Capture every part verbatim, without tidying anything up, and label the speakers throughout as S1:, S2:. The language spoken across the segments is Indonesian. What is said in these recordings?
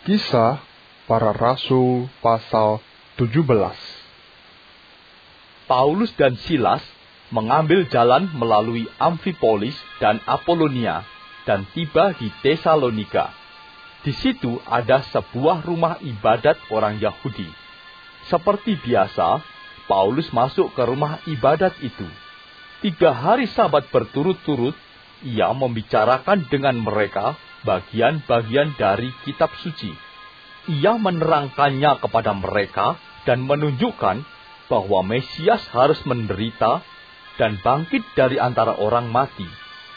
S1: Kisah Para Rasul pasal tujuh belas.
S2: Paulus dan Silas mengambil jalan melalui Amfipolis dan Apolonia dan tiba di Tesalonika. Di situ ada sebuah rumah ibadat orang Yahudi. Seperti biasa, Paulus masuk ke rumah ibadat itu. Tiga hari Sabat berturut-turut, ia membicarakan dengan mereka bagian-bagian dari kitab suci. Ia menerangkannya kepada mereka dan menunjukkan bahwa Mesias harus menderita dan bangkit dari antara orang mati.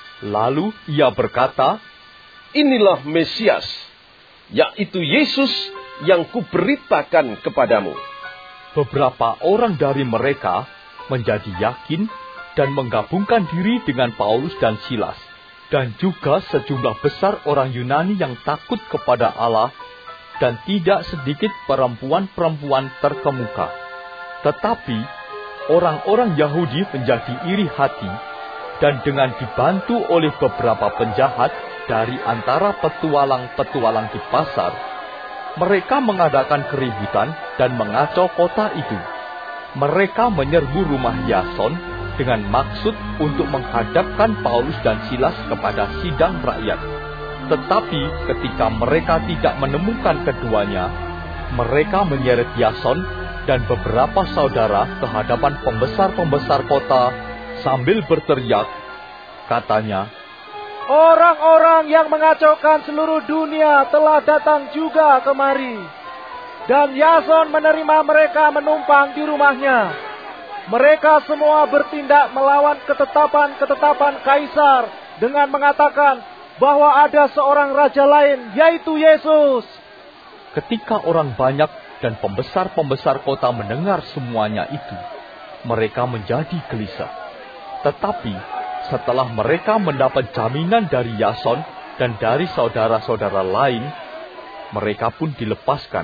S2: Lalu ia berkata,
S3: "Inilah Mesias, yaitu Yesus yang kuberitakan kepadamu."
S2: Beberapa orang dari mereka menjadi yakin dan menggabungkan diri dengan Paulus dan Silas, dan juga sejumlah besar orang Yunani yang takut kepada Allah, dan tidak sedikit perempuan-perempuan terkemuka. Tetapi orang-orang Yahudi menjadi iri hati, dan dengan dibantu oleh beberapa penjahat dari antara petualang-petualang di pasar, mereka mengadakan keributan dan mengacau kota itu. Mereka menyerbu rumah Yason dengan maksud untuk menghadapkan Paulus dan Silas kepada sidang rakyat. Tetapi ketika mereka tidak menemukan keduanya, mereka menyeret Yason dan beberapa saudara ke hadapan pembesar-pembesar kota sambil berteriak, katanya,
S4: "Orang-orang yang mengacaukan seluruh dunia telah datang juga kemari, dan Yason menerima mereka menumpang di rumahnya. Mereka semua bertindak melawan ketetapan-ketetapan Kaisar dengan mengatakan bahwa ada seorang raja lain, yaitu Yesus."
S2: Ketika orang banyak dan pembesar-pembesar kota mendengar semuanya itu, mereka menjadi gelisah. Tetapi setelah mereka mendapat jaminan dari Yason dan dari saudara-saudara lain, mereka pun dilepaskan.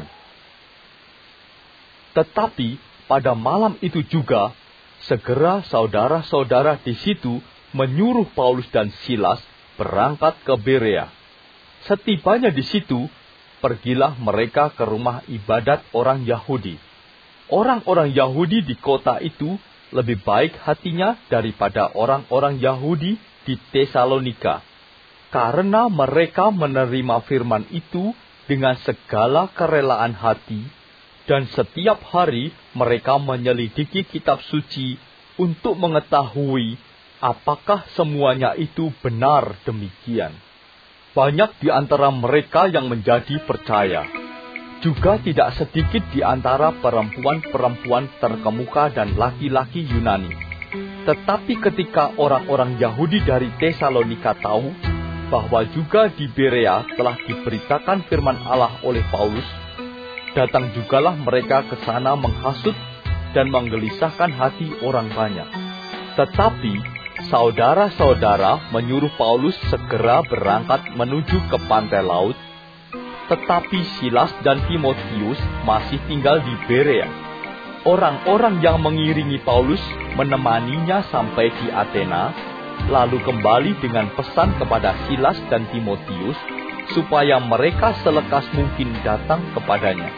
S2: Tetapi pada malam itu juga, segera saudara-saudara di situ menyuruh Paulus dan Silas berangkat ke Berea. Setibanya di situ, pergilah mereka ke rumah ibadat orang Yahudi. Orang-orang Yahudi di kota itu lebih baik hatinya daripada orang-orang Yahudi di Tesalonika, karena mereka menerima firman itu dengan segala kerelaan hati, dan setiap hari mereka menyelidiki kitab suci untuk mengetahui apakah semuanya itu benar demikian. Banyak di antara mereka yang menjadi percaya. Juga tidak sedikit di antara perempuan-perempuan terkemuka dan laki-laki Yunani. Tetapi ketika orang-orang Yahudi dari Tesalonika tahu bahwa juga di Berea telah diberitakan firman Allah oleh Paulus, datang jugalah mereka ke sana menghasut dan menggelisahkan hati orang banyak. Tetapi saudara-saudara menyuruh Paulus segera berangkat menuju ke pantai laut, tetapi Silas dan Timotius masih tinggal di Berea. Orang-orang yang mengiringi Paulus menemaninya sampai di Athena, lalu kembali dengan pesan kepada Silas dan Timotius supaya mereka selekas mungkin datang kepadanya.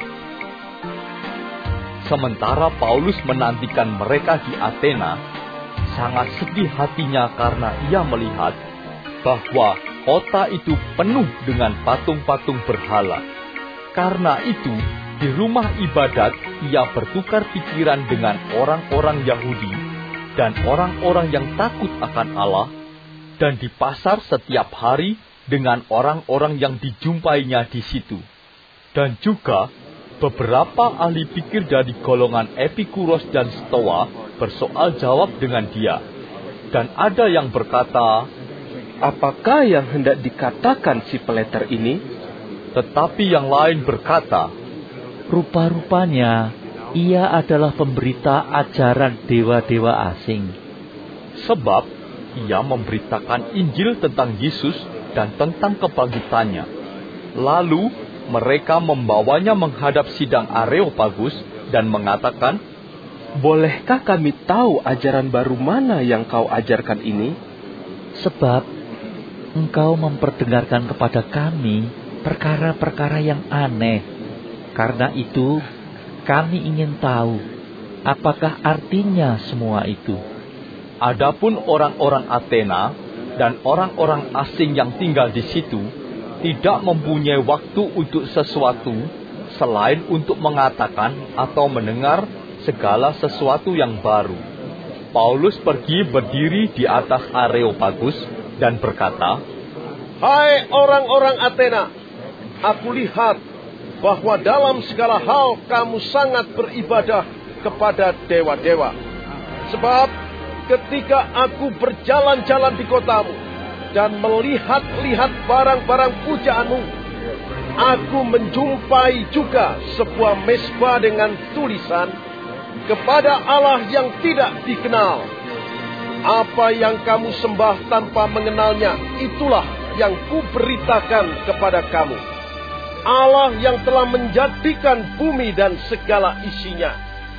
S2: Sementara Paulus menantikan mereka di Athena, sangat sedih hatinya karena ia melihat bahwa kota itu penuh dengan patung-patung berhala. Karena itu, di rumah ibadat ia bertukar pikiran dengan orang-orang Yahudi dan orang-orang yang takut akan Allah, dan di pasar setiap hari dengan orang-orang yang dijumpainya di situ. Dan juga beberapa ahli pikir dari golongan Epikuros dan Stoa bersoal jawab dengan dia. Dan ada yang berkata,
S3: "Apakah yang hendak dikatakan si peleter ini?"
S2: Tetapi yang lain berkata,
S5: "Rupa-rupanya ia adalah pemberita ajaran dewa-dewa asing.
S2: Sebab ia memberitakan Injil tentang Yesus dan tentang kebangkitannya." Lalu mereka membawanya menghadap sidang Areopagus dan mengatakan,
S3: "Bolehkah kami tahu ajaran baru mana yang kau ajarkan ini?
S5: Sebab engkau memperdengarkan kepada kami perkara-perkara yang aneh. Karena itu, kami ingin tahu, apakah artinya semua itu.
S2: Adapun orang-orang Athena dan orang-orang asing yang tinggal di situ tidak mempunyai waktu untuk sesuatu selain untuk mengatakan atau mendengar segala sesuatu yang baru. Paulus pergi berdiri di atas Areopagus dan berkata,
S6: "Hai orang-orang Athena, aku lihat bahwa dalam segala hal kamu sangat beribadah kepada dewa-dewa. Sebab ketika aku berjalan-jalan di kotamu dan melihat-lihat barang-barang pujaanmu, aku menjumpai juga sebuah mezbah dengan tulisan, kepada Allah yang tidak dikenal. Apa yang kamu sembah tanpa mengenalnya, itulah yang kuberitakan kepada kamu. Allah yang telah menjadikan bumi dan segala isinya.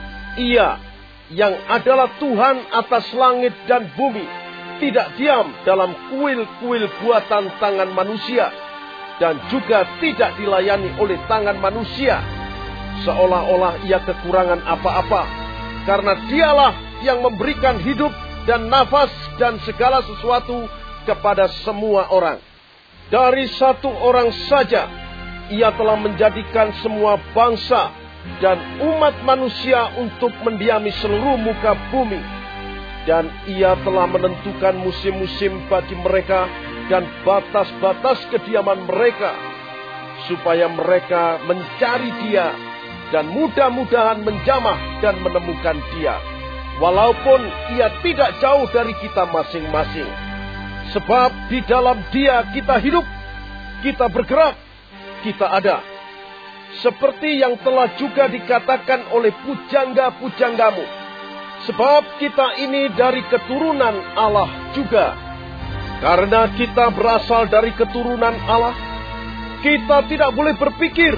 S6: Ia yang adalah Tuhan atas langit dan bumi, tidak diam dalam kuil-kuil buatan tangan manusia, dan juga tidak dilayani oleh tangan manusia, seolah-olah ia kekurangan apa-apa, karena dialah yang memberikan hidup dan nafas dan segala sesuatu kepada semua orang. Dari satu orang saja, ia telah menjadikan semua bangsa dan umat manusia untuk mendiami seluruh muka bumi. Dan ia telah menentukan musim-musim bagi mereka dan batas-batas kediaman mereka, supaya mereka mencari dia dan mudah-mudahan menjamah dan menemukan dia, walaupun ia tidak jauh dari kita masing-masing. Sebab di dalam dia kita hidup, kita bergerak, kita ada. Seperti yang telah juga dikatakan oleh pujangga-pujanggamu, sebab kita ini dari keturunan Allah juga. Karena kita berasal dari keturunan Allah, kita tidak boleh berpikir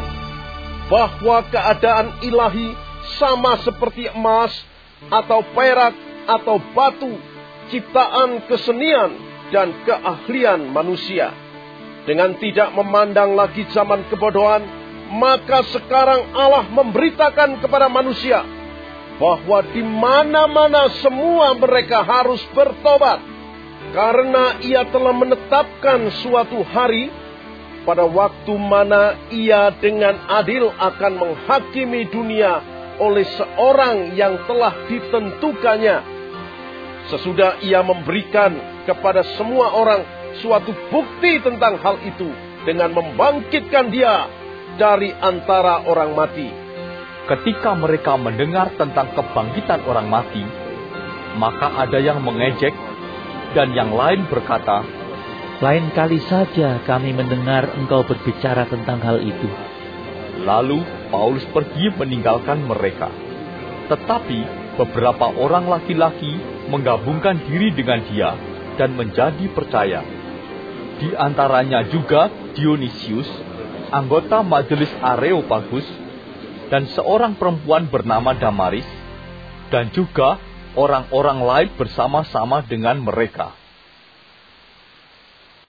S6: bahwa keadaan ilahi sama seperti emas atau perak atau batu, ciptaan kesenian dan keahlian manusia. Dengan tidak memandang lagi zaman kebodohan, maka sekarang Allah memberitakan kepada manusia bahwa di mana-mana semua mereka harus bertobat, karena ia telah menetapkan suatu hari pada waktu mana ia dengan adil akan menghakimi dunia oleh seorang yang telah ditentukannya, sesudah ia memberikan kepada semua orang suatu bukti tentang hal itu dengan membangkitkan dia dari antara orang mati.
S2: Ketika mereka mendengar tentang kebangkitan orang mati, maka ada yang mengejek dan yang lain berkata,
S5: "Lain kali saja kami mendengar engkau berbicara tentang hal itu."
S2: Lalu Paulus pergi meninggalkan mereka. Tetapi beberapa orang laki-laki menggabungkan diri dengan dia dan menjadi percaya. Di antaranya juga Dionysius, anggota majelis Areopagus, dan seorang perempuan bernama Damaris, dan juga orang-orang lain bersama-sama dengan mereka.